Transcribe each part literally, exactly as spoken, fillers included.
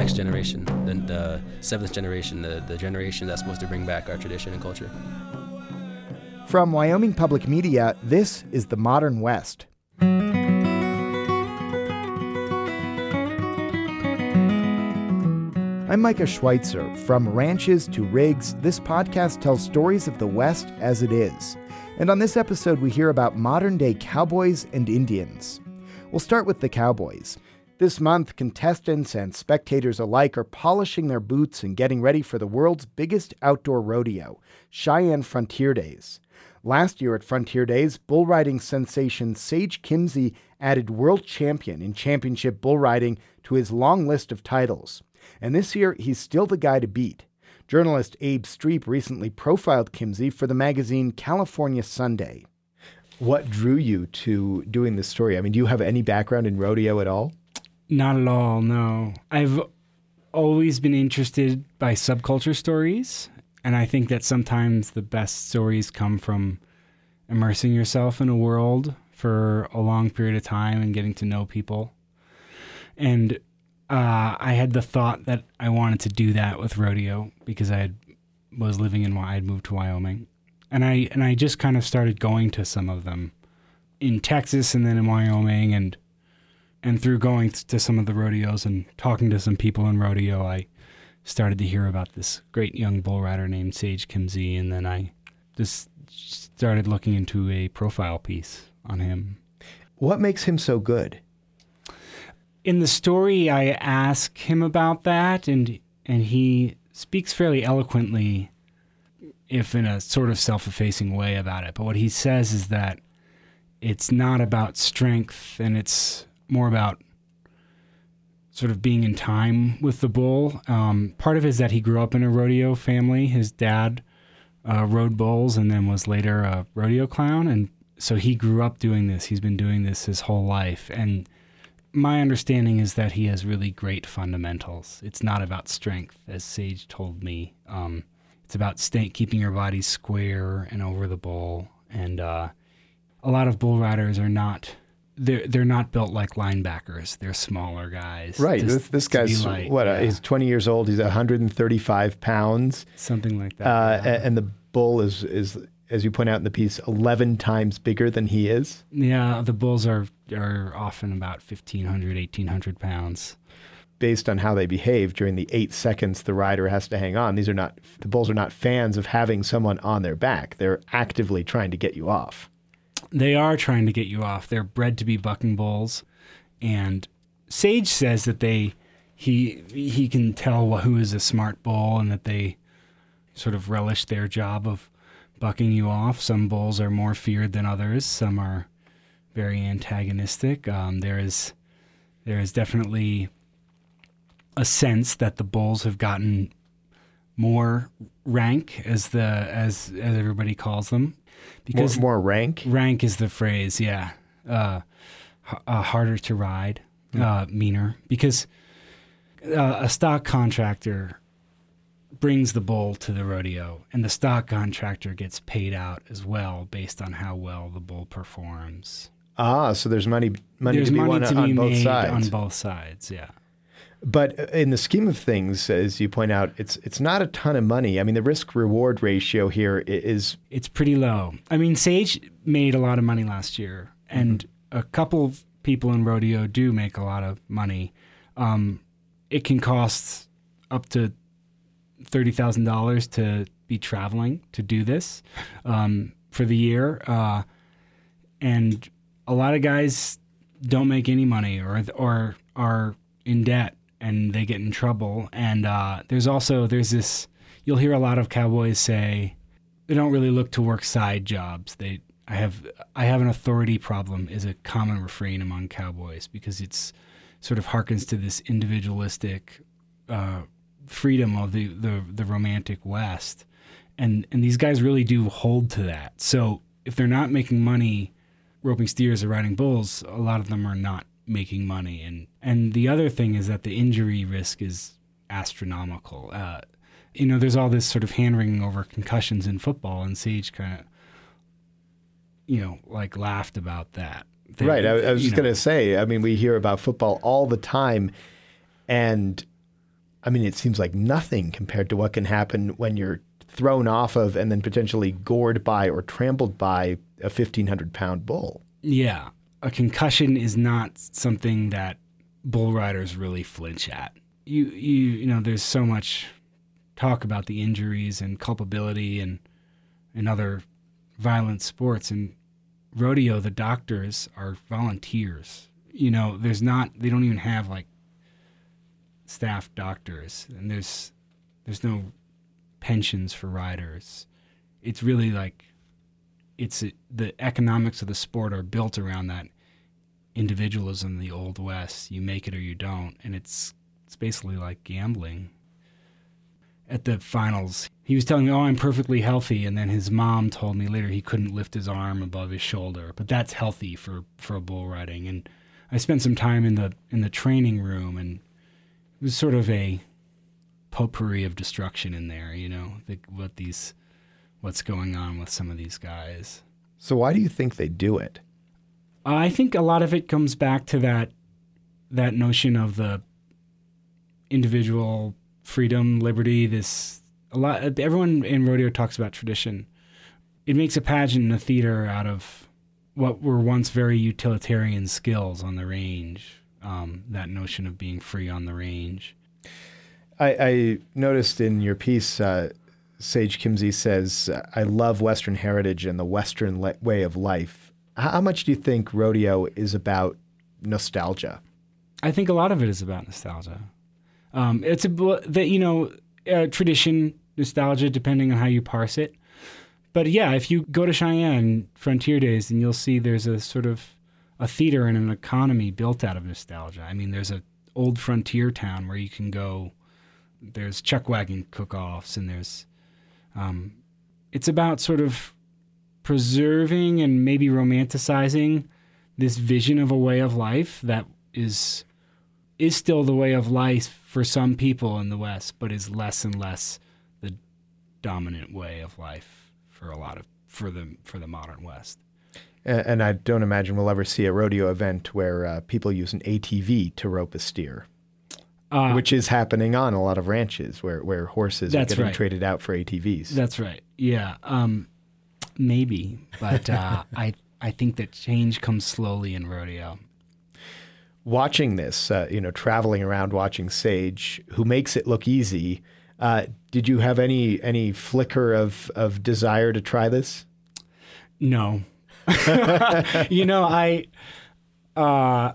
next generation, the, the seventh generation, the, the generation that's supposed to bring back our tradition and culture. From Wyoming Public Media, this is The Modern West. I'm Micah Schweitzer. From ranches to rigs, this podcast tells stories of the West as it is. And on this episode, we hear about modern-day cowboys and Indians. We'll start with the cowboys. This month, contestants and spectators alike are polishing their boots and getting ready for the world's biggest outdoor rodeo, Cheyenne Frontier Days. Last year at Frontier Days, bull riding sensation Sage Kimzey added world champion in championship bull riding to his long list of titles. And this year, he's still the guy to beat. Journalist Abe Streep recently profiled Kimzey for the magazine California Sunday. What drew you to doing this story? I mean, do you have any background in rodeo at all? Not at all, no. I've always been interested by subculture stories, and I think that sometimes the best stories come from immersing yourself in a world for a long period of time and getting to know people. And Uh, I had the thought that I wanted to do that with rodeo because I had, was living in, I had moved to Wyoming. And I and I just kind of started going to some of them in Texas and then in Wyoming. And and through going to some of the rodeos and talking to some people in rodeo, I started to hear about this great young bull rider named Sage Kimzey. And then I just started looking into a profile piece on him. What makes him so good? In the story, I ask him about that, and and he speaks fairly eloquently, if in a sort of self-effacing way about it. But what he says is that it's not about strength, and it's more about sort of being in time with the bull. Um, part of it is that he grew up in a rodeo family. His dad uh, rode bulls and then was later a rodeo clown, and so he grew up doing this. He's been doing this his whole life, and my understanding is that he has really great fundamentals. It's not about strength, as Sage told me. Um, it's about stay, keeping your body square and over the bull. And uh, a lot of bull riders are not, they're, they're not built like linebackers. They're smaller guys. Right. This, this guy's, light, what, yeah. uh, he's twenty years old. He's one hundred thirty-five pounds. Something like that. Uh, yeah. And the bull is, is, as you point out in the piece, eleven times bigger than he is. Yeah, the bulls are are often about fifteen hundred, eighteen hundred pounds. Based on how they behave during the eight seconds the rider has to hang on, these are not, the bulls are not fans of having someone on their back. They're actively trying to get you off. They are trying to get you off. They're bred to be bucking bulls. And Sage says that they, he, he can tell who is a smart bull and that they sort of relish their job of bucking you off. Some bulls are more feared than others. Some are very antagonistic. Um, there is there is definitely a sense that the bulls have gotten more rank, as the as as everybody calls them, because more, more rank. Rank is the phrase. Yeah, uh, h- uh, harder to ride, mm. uh, meaner, because uh, a stock contractor brings the bull to the rodeo, and the stock contractor gets paid out as well based on how well the bull performs. Ah, so there's money money there's to be money won to on be both made sides. on both sides, yeah. But in the scheme of things, as you point out, it's it's not a ton of money. I mean, the risk-reward ratio here is... It's pretty low. I mean, Sage made a lot of money last year, and mm-hmm. a couple of people in rodeo do make a lot of money. Um, it can cost up to thirty thousand dollars to be traveling to do this um, for the year. Uh, and a lot of guys don't make any money or or are in debt and they get in trouble. And uh, there's also, there's this, you'll hear a lot of cowboys say they don't really look to work side jobs. They, I have, I have an authority problem is a common refrain among cowboys because it's sort of harkens to this individualistic uh, freedom of the, the, the romantic West. And, and these guys really do hold to that. So if they're not making money roping steers or riding bulls, a lot of them are not making money. And, and the other thing is that the injury risk is astronomical. Uh, you know, there's all this sort of hand-wringing over concussions in football, and Sage kind of, you know, like laughed about that. They, right. I, I was just going to say, I mean, we hear about football all the time, and I mean, it seems like nothing compared to what can happen when you're thrown off of and then potentially gored by or trampled by a fifteen hundred pound bull. Yeah. A concussion is not something that bull riders really flinch at. You, you, you know, there's so much talk about the injuries and culpability and, and other violent sports. And rodeo, the doctors are volunteers. You know, there's not, they don't even have like staff doctors, and there's, there's no pensions for riders. It's really like, it's a, the economics of the sport are built around that individualism in the Old West. You make it or you don't, and it's it's basically like gambling. At the finals, he was telling me, oh, I'm perfectly healthy, and then his mom told me later he couldn't lift his arm above his shoulder, but that's healthy for, for bull riding. And I spent some time in the in the training room, and it was sort of a potpourri of destruction in there, you know, the, what these, what's going on with some of these guys. So why do you think they do it? I think a lot of it comes back to that that notion of the individual freedom, liberty. This a lot. Everyone in rodeo talks about tradition. It makes a pageant and a theater out of what were once very utilitarian skills on the range. Um, that notion of being free on the range. I, I noticed in your piece, uh, Sage Kimzey says, I love Western heritage and the Western le- way of life. How much do you think rodeo is about nostalgia? I think a lot of it is about nostalgia. Um, it's a, that, you know, uh, tradition, nostalgia, depending on how you parse it. But yeah, if you go to Cheyenne Frontier Days, then you'll see there's a sort of a theater and an economy built out of nostalgia. I mean, there's a old frontier town where you can go. There's chuck wagon cook-offs, and there's, um, it's about sort of preserving and maybe romanticizing this vision of a way of life that is is still the way of life for some people in the West, but is less and less the dominant way of life for a lot of for the for the modern West. And, and I don't imagine we'll ever see a rodeo event where uh, people use an A T V to rope a steer. Uh, Which is happening on a lot of ranches where, where horses are getting right. traded out for A T Vs. That's right. Yeah, um, maybe, but uh, I I think that change comes slowly in rodeo. Watching this, uh, you know, traveling around watching Sage, who makes it look easy, uh, did you have any any flicker of of desire to try this? No. you know, I. Uh,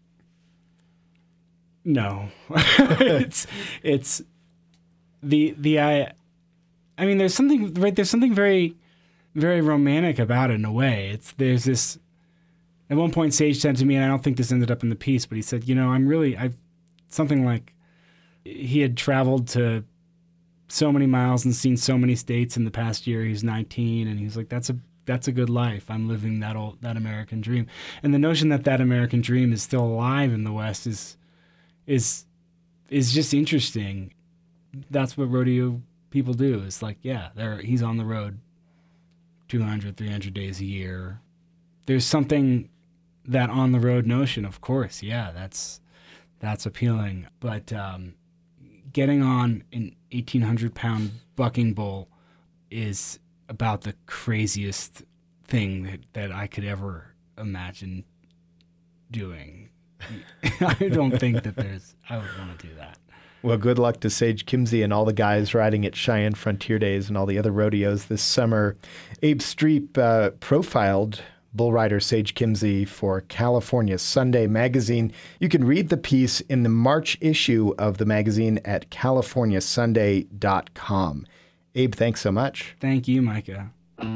No, it's it's the the I, I mean, there's something right. There's something very, very romantic about it in a way. It's there's this. At one point, Sage said to me, and I don't think this ended up in the piece, but he said, you know, I'm really I've something like he had traveled to so many miles and seen so many states in the past year. He's nineteen, and he's like, that's a that's a good life. I'm living that old that American dream, and the notion that that American dream is still alive in the West is. is is just interesting. That's what rodeo people do. It's like, yeah, they're, he's on the road two hundred, three hundred days a year. There's something that on the road notion, of course, yeah, that's that's appealing. But um, getting on an eighteen hundred pound bucking bull is about the craziest thing that, that I could ever imagine doing. I don't think that there's, I would want to do that. Well, good luck to Sage Kimzey and all the guys riding at Cheyenne Frontier Days and all the other rodeos this summer. Abe Streep uh, profiled bull rider Sage Kimzey for California Sunday magazine. You can read the piece in the March issue of the magazine at california sunday dot com. Abe, thanks so much. Thank you, Micah.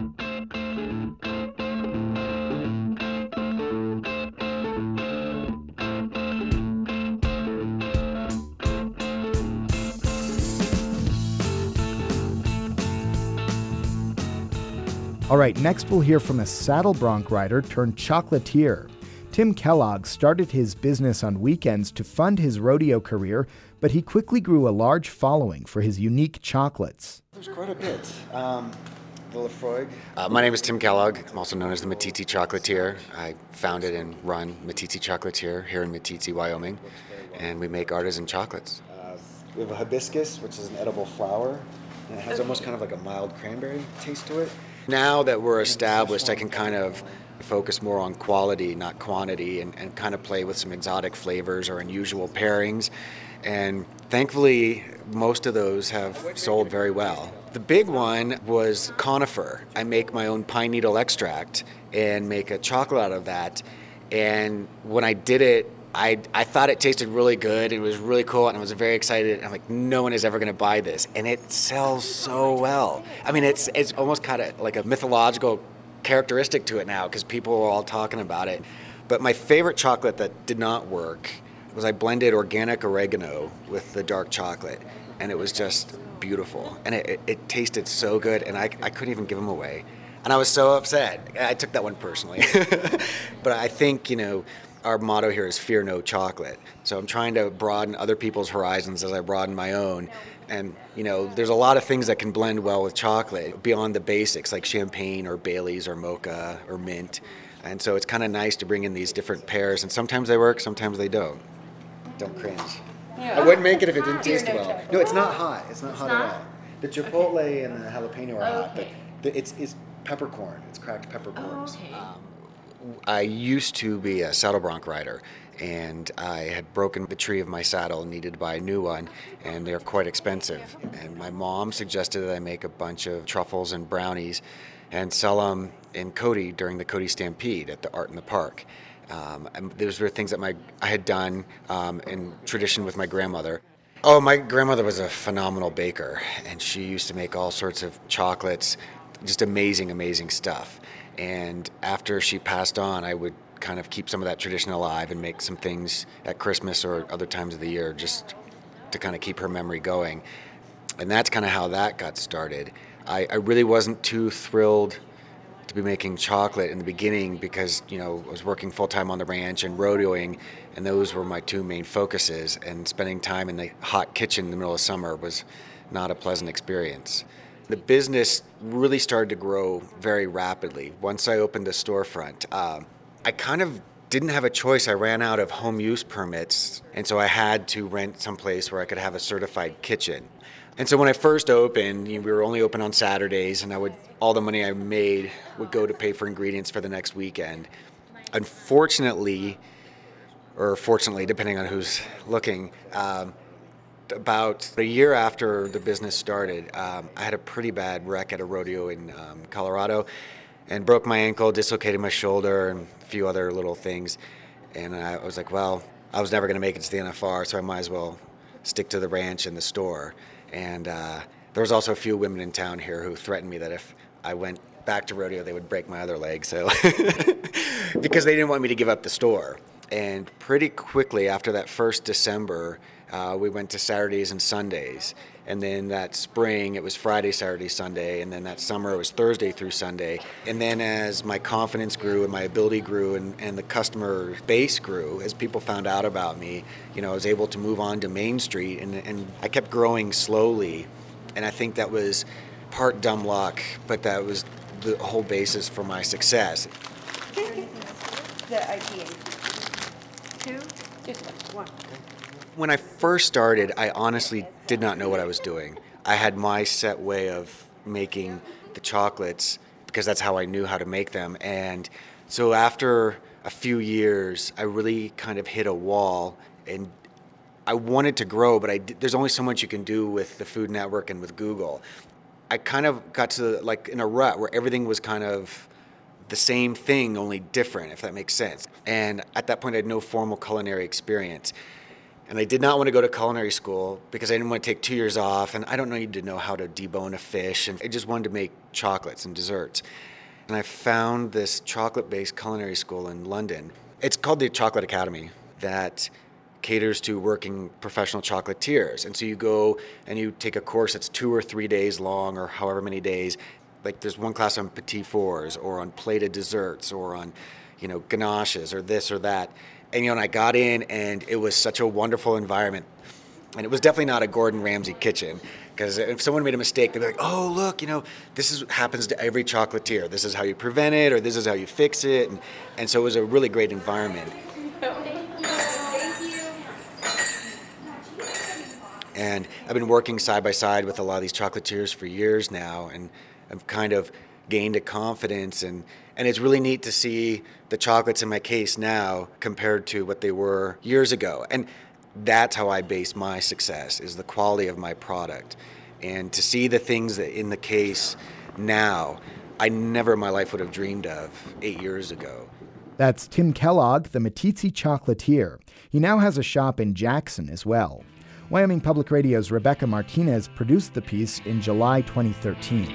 All right, next we'll hear from a saddle bronc rider turned chocolatier. Tim Kellogg started his business on weekends to fund his rodeo career, but he quickly grew a large following for his unique chocolates. There's quite a bit. Um, the Lafroig. Uh, my name is Tim Kellogg. I'm also known as the Matiti Chocolatier. I founded and run Matiti Chocolatier here in Matiti, Wyoming, and we make artisan chocolates. Uh, We have a hibiscus, which is an edible flower, and it has Okay. almost kind of like a mild cranberry taste to it. Now that we're established, I can kind of focus more on quality, not quantity, and, and kind of play with some exotic flavors or unusual pairings. And thankfully, most of those have sold very well. The big one was conifer. I make my own pine needle extract and make a chocolate out of that. And when I did it, I, I thought it tasted really good. It was really cool, and I was very excited. And I'm like, no one is ever going to buy this, and it sells so well. I mean, it's it's almost kind of like a mythological characteristic to it now because people are all talking about it. But my favorite chocolate that did not work was I blended organic oregano with the dark chocolate, and it was just beautiful. And it, it, it tasted so good, and I, I couldn't even give them away. And I was so upset. I took that one personally. But I think, you know, our motto here is fear no chocolate. So I'm trying to broaden other people's horizons as I broaden my own. And, you know, there's a lot of things that can blend well with chocolate beyond the basics like champagne or Baileys or mocha or mint. And so it's kind of nice to bring in these different pairs. And sometimes they work, sometimes they don't. Don't cringe. Yeah. I wouldn't make it if it didn't Fear taste no well. chocolate. No, it's not hot. It's not It's hot not? at all. The chipotle and the jalapeno are hot, but Okay. the, it's, it's peppercorn. It's cracked Oh, peppercorns. okay. I used to be a saddle bronc rider, and I had broken the tree of my saddle and needed to buy a new one, and they're quite expensive. And my mom suggested that I make a bunch of truffles and brownies and sell them in Cody during the Cody Stampede at the Art in the Park. Um, and those were things that my I had done um, in tradition with my grandmother. Oh, my grandmother was a phenomenal baker, and she used to make all sorts of chocolates, just amazing, amazing stuff. And after she passed on, I would kind of keep some of that tradition alive and make some things at Christmas or other times of the year just to kind of keep her memory going. And that's kind of how that got started. I, I really wasn't too thrilled to be making chocolate in the beginning because, you know, I was working full-time on the ranch and rodeoing, and those were my two main focuses. And spending time in the hot kitchen in the middle of summer was not a pleasant experience. The business really started to grow very rapidly. Once I opened the storefront, um, I kind of didn't have a choice. I ran out of home use permits, and so I had to rent someplace where I could have a certified kitchen. And so when I first opened, you know, we were only open on Saturdays, and I would all the money I made would go to pay for ingredients for the next weekend. Unfortunately, or fortunately, depending on who's looking, um, about a year after the business started, um, I had a pretty bad wreck at a rodeo in um, Colorado and broke my ankle, dislocated my shoulder, and a few other little things. And I was like, well, I was never going to make it to the N F R, so I might as well stick to the ranch and the store. And uh, there was also a few women in town here who threatened me that if I went back to rodeo, they would break my other leg, so because they didn't want me to give up the store. And pretty quickly after that first December, uh, we went to Saturdays and Sundays. And then that spring, it was Friday, Saturday, Sunday. And then that summer, it was Thursday through Sunday. And then as my confidence grew and my ability grew and, and the customer base grew, as people found out about me, you know, I was able to move on to Main Street. And, and I kept growing slowly. And I think that was part dumb luck, but that was the whole basis for my success. The I P A. Two? Just one. When I first started, I honestly did not know what I was doing. I had my set way of making the chocolates because that's how I knew how to make them. And so after a few years, I really kind of hit a wall, and I wanted to grow, but I, there's only so much you can do with the Food Network and with Google. I kind of got to like in a rut where everything was kind of the same thing, only different, if that makes sense. And at that point, I had no formal culinary experience. And I did not want to go to culinary school because I didn't want to take two years off, and I don't need to know how to debone a fish, and I just wanted to make chocolates and desserts. And I found this chocolate-based culinary school in London. It's called the Chocolate Academy, that caters to working professional chocolatiers. And so you go and you take a course that's two or three days long or however many days. Like there's one class on petit fours or on plated desserts or on, you know, ganaches or this or that. And, you know, and I got in and it was such a wonderful environment. And it was definitely not a Gordon Ramsay kitchen, because if someone made a mistake, they'd be like, oh, look, you know, this is happens to every chocolatier. This is how you prevent it, or this is how you fix it. And, and so it was a really great environment. And I've been working side by side with a lot of these chocolatiers for years now, and I've kind of gained a confidence, and, and it's really neat to see the chocolates in my case now compared to what they were years ago. And that's how I base my success, is the quality of my product. And to see the things that in the case now, I never in my life would have dreamed of eight years ago. That's Tim Kellogg, the Meeteetse chocolatier. He now has a shop in Jackson as well. Wyoming Public Radio's Rebecca Martinez produced the piece in July twenty thirteen.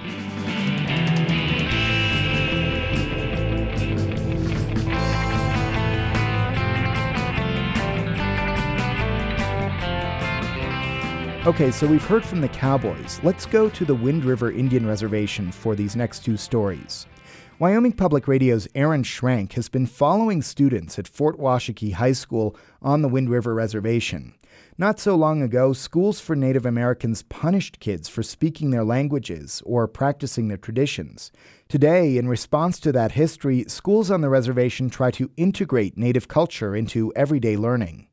Okay, so we've heard from the cowboys. Let's go to the Wind River Indian Reservation for these next two stories. Wyoming Public Radio's Aaron Schrank has been following students at Fort Washakie High School on the Wind River Reservation. Not so long ago, schools for Native Americans punished kids for speaking their languages or practicing their traditions. Today, in response to that history, schools on the reservation try to integrate Native culture into everyday learning.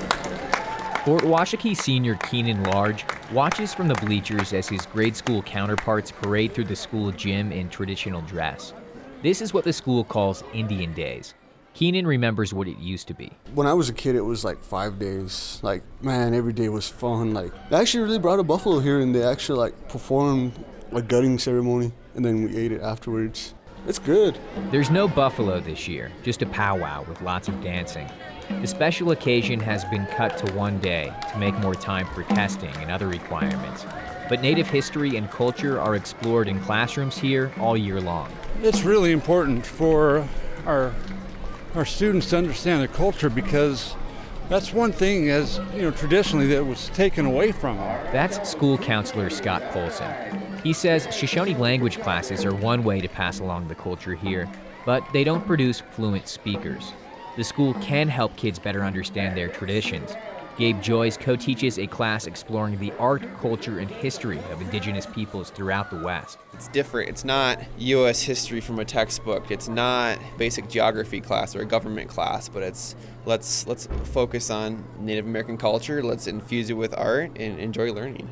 Fort Washakie senior Keenan Large watches from the bleachers as his grade school counterparts parade through the school gym in traditional dress. This is what the school calls Indian Days. Keenan remembers what it used to be. When I was a kid, it was like five days. Like, man, every day was fun. Like, they actually really brought a buffalo here, and they actually like performed a gutting ceremony, and then we ate it afterwards. It's good. There's no buffalo this year, just a powwow with lots of dancing. The special occasion has been cut to one day to make more time for testing and other requirements. But Native history and culture are explored in classrooms here all year long. It's really important for our our students to understand their culture, because that's one thing, as you know, traditionally that was taken away from them. That's school counselor Scott Polson. He says Shoshone language classes are one way to pass along the culture here, but they don't produce fluent speakers. The school can help kids better understand their traditions. Gabe Joyce co-teaches a class exploring the art, culture, and history of indigenous peoples throughout the West. It's different. It's not U S history from a textbook. It's not basic geography class or a government class, but it's let's let's focus on Native American culture, let's infuse it with art and enjoy learning.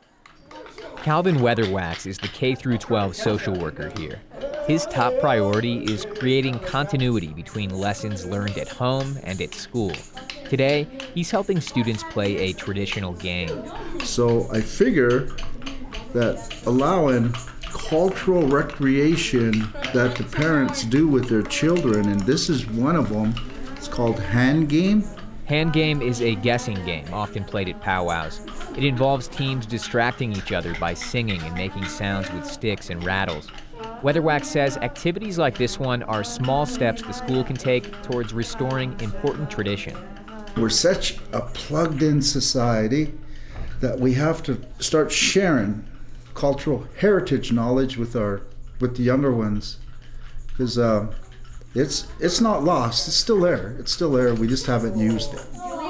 Calvin Weatherwax is the K through twelve social worker here. His top priority is creating continuity between lessons learned at home and at school. Today, he's helping students play a traditional game. So I figure that allowing cultural recreation that the parents do with their children, and this is one of them, it's called hand game. Hand game is a guessing game often played at powwows. It involves teams distracting each other by singing and making sounds with sticks and rattles. Weatherwax says activities like this one are small steps the school can take towards restoring important tradition. We're such a plugged-in society that we have to start sharing cultural heritage knowledge with our with the younger ones, because uh, it's it's not lost. It's still there. It's still there. We just haven't used it.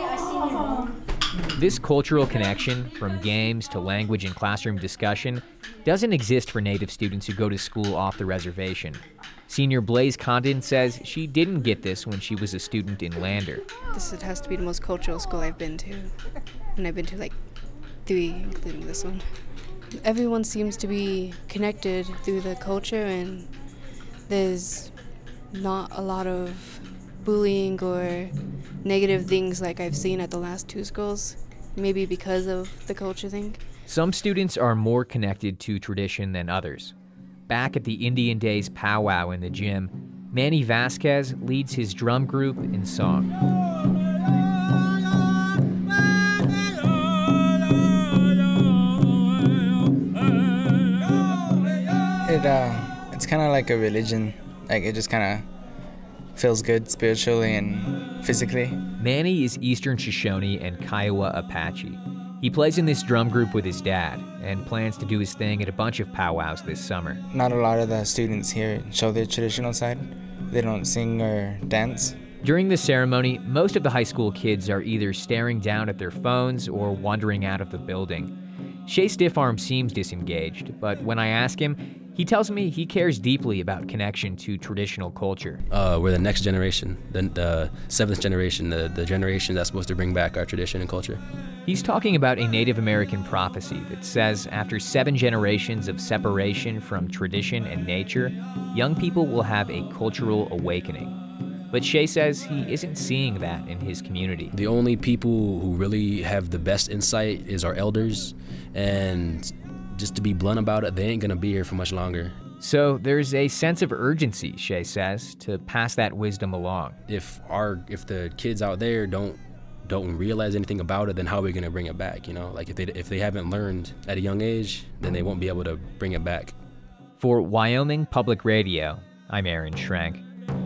This cultural connection, from games to language and classroom discussion, doesn't exist for Native students who go to school off the reservation. Senior Blaze Condon says she didn't get this when she was a student in Lander. This has to be the most cultural school I've been to, and I've been to like three, including this one. Everyone seems to be connected through the culture, and there's not a lot of bullying or negative things like I've seen at the last two schools, maybe because of the culture thing. Some students are more connected to tradition than others. Back at the Indian Days powwow in the gym, Manny Vasquez leads his drum group in song. It uh, it's kind of like a religion. Like, it just kind of feels good spiritually and physically. Manny is Eastern Shoshone and Kiowa Apache. He plays in this drum group with his dad and plans to do his thing at a bunch of powwows this summer. Not a lot of the students here show their traditional side. They don't sing or dance. During the ceremony, most of the high school kids are either staring down at their phones or wandering out of the building. Shea Stiffarm seems disengaged, but when I ask him, he tells me he cares deeply about connection to traditional culture. Uh, we're the next generation, the, the seventh generation, the, the generation that's supposed to bring back our tradition and culture. He's talking about a Native American prophecy that says after seven generations of separation from tradition and nature, young people will have a cultural awakening. But Shea says he isn't seeing that in his community. The only people who really have the best insight is our elders, and just to be blunt about it, they ain't gonna be here for much longer. So there's a sense of urgency, Shea says, to pass that wisdom along. If our if the kids out there don't don't realize anything about it, then how are we gonna bring it back? You know, like if they if they haven't learned at a young age, then they won't be able to bring it back. For Wyoming Public Radio, I'm Aaron Schrank.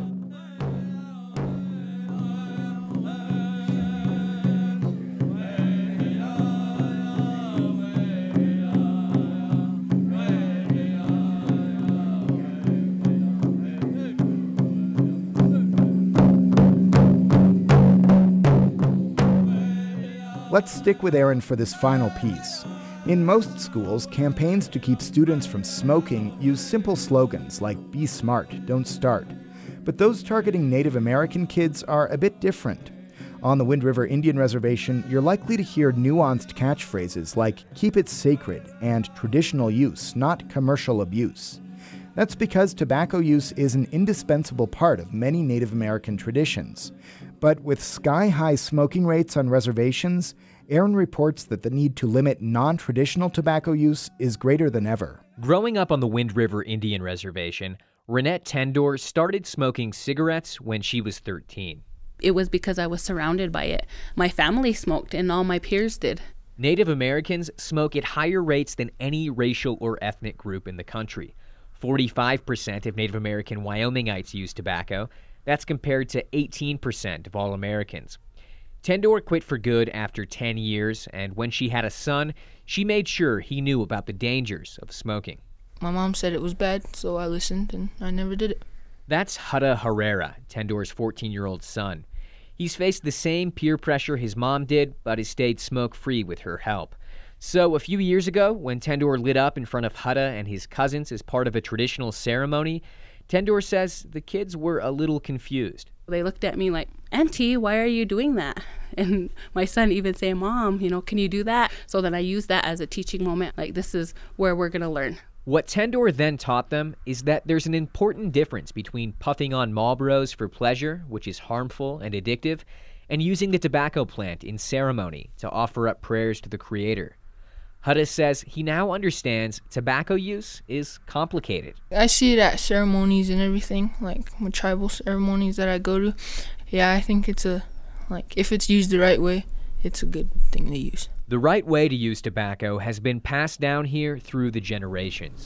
Let's stick with Aaron for this final piece. In most schools, campaigns to keep students from smoking use simple slogans like "Be smart, don't start." But those targeting Native American kids are a bit different. On the Wind River Indian Reservation, you're likely to hear nuanced catchphrases like "Keep it sacred" and "Traditional use, not commercial abuse." That's because tobacco use is an indispensable part of many Native American traditions. But with sky-high smoking rates on reservations, Aaron reports that the need to limit non-traditional tobacco use is greater than ever. Growing up on the Wind River Indian Reservation, Renette Tendor started smoking cigarettes when she was thirteen. It was because I was surrounded by it. My family smoked and all my peers did. Native Americans smoke at higher rates than any racial or ethnic group in the country. forty-five percent of Native American Wyomingites use tobacco. That's compared to eighteen percent of all Americans. Tendor quit for good after ten years, and when she had a son, she made sure he knew about the dangers of smoking. My mom said it was bad, so I listened, and I never did it. That's Hutta Herrera, Tendor's fourteen-year-old son. He's faced the same peer pressure his mom did, but has stayed smoke-free with her help. So a few years ago, when Tendor lit up in front of Hutta and his cousins as part of a traditional ceremony, Tendor says the kids were a little confused. They looked at me like, "Auntie, why are you doing that?" And my son even saying, "Mom, you know, can you do that?" So then I used that as a teaching moment, like this is where we're going to learn. What Tendor then taught them is that there's an important difference between puffing on Marlboros for pleasure, which is harmful and addictive, and using the tobacco plant in ceremony to offer up prayers to the Creator. Hutta says he now understands tobacco use is complicated. I see it at ceremonies and everything, like my tribal ceremonies that I go to. Yeah, I think it's a, like, if it's used the right way, it's a good thing to use. The right way to use tobacco has been passed down here through the generations.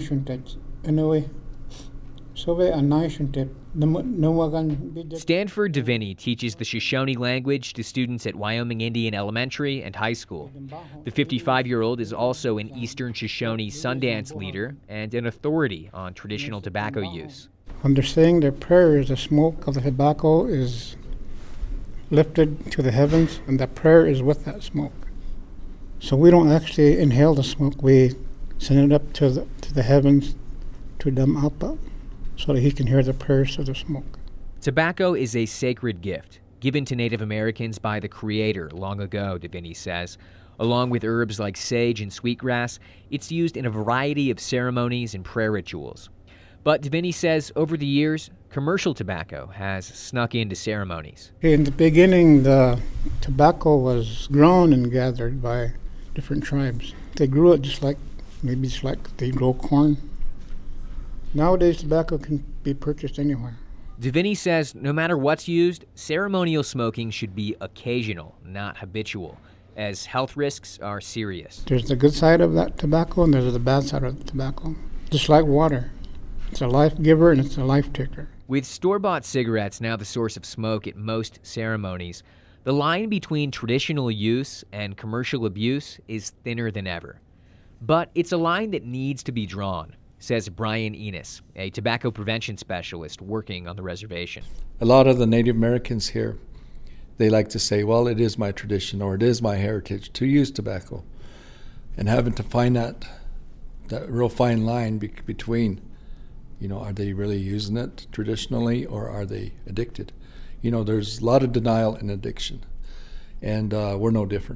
Stanford Deviney teaches the Shoshone language to students at Wyoming Indian Elementary and High School. The fifty-five-year-old is also an Eastern Shoshone Sundance leader and an authority on traditional tobacco use. When they're saying their prayers, the smoke of the tobacco is lifted to the heavens, and the prayer is with that smoke. So we don't actually inhale the smoke, we send it up to the, to the heavens to Damapa, so that he can hear the prayers of the smoke. Tobacco is a sacred gift given to Native Americans by the Creator long ago, Deviney says. Along with herbs like sage and sweetgrass, it's used in a variety of ceremonies and prayer rituals. But Deviney says over the years, commercial tobacco has snuck into ceremonies. In the beginning, the tobacco was grown and gathered by different tribes. They grew it just like, maybe just like they grow corn. Nowadays, tobacco can be purchased anywhere. Deviney says no matter what's used, ceremonial smoking should be occasional, not habitual, as health risks are serious. There's the good side of that tobacco and there's the bad side of the tobacco. Just like water. It's a life giver and it's a life taker. With store-bought cigarettes now the source of smoke at most ceremonies, the line between traditional use and commercial abuse is thinner than ever. But it's a line that needs to be drawn, says Brian Enos, a tobacco prevention specialist working on the reservation. A lot of the Native Americans here, they like to say, well, it is my tradition or it is my heritage to use tobacco. And having to find that, that real fine line be- between, you know, are they really using it traditionally or are they addicted? You know, there's a lot of denial and addiction, and uh, we're no different.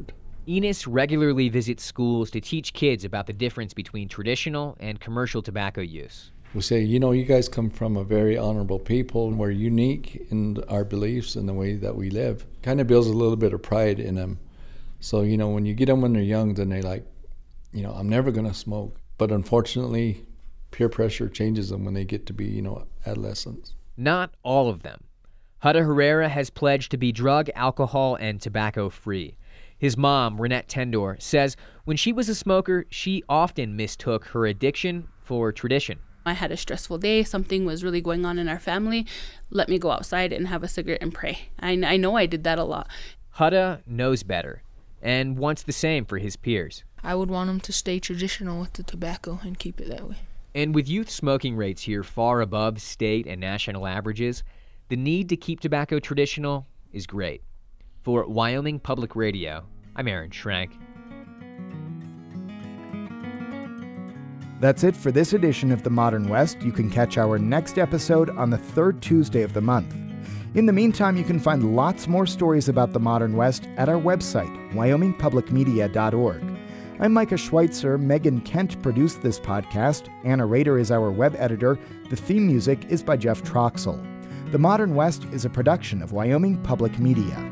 Enos regularly visits schools to teach kids about the difference between traditional and commercial tobacco use. We say, you know, you guys come from a very honorable people, and we're unique in our beliefs and the way that we live. Kind of builds a little bit of pride in them. So, you know, when you get them when they're young, then they like, you know, I'm never going to smoke. But unfortunately, peer pressure changes them when they get to be, you know, adolescents. Not all of them. Huda Herrera has pledged to be drug, alcohol, and tobacco free. His mom, Renette Tendor, says when she was a smoker, she often mistook her addiction for tradition. I had a stressful day, something was really going on in our family. Let me go outside and have a cigarette and pray. I, I know I did that a lot. Huda knows better and wants the same for his peers. I would want them to stay traditional with the tobacco and keep it that way. And with youth smoking rates here far above state and national averages, the need to keep tobacco traditional is great. For Wyoming Public Radio, I'm Aaron Schrank. That's it for this edition of The Modern West. You can catch our next episode on the third Tuesday of the month. In the meantime, you can find lots more stories about the Modern West at our website, wyoming public media dot org. I'm Micah Schweitzer. Megan Kent produced this podcast. Anna Rader is our web editor. The theme music is by Jeff Troxel. The Modern West is a production of Wyoming Public Media.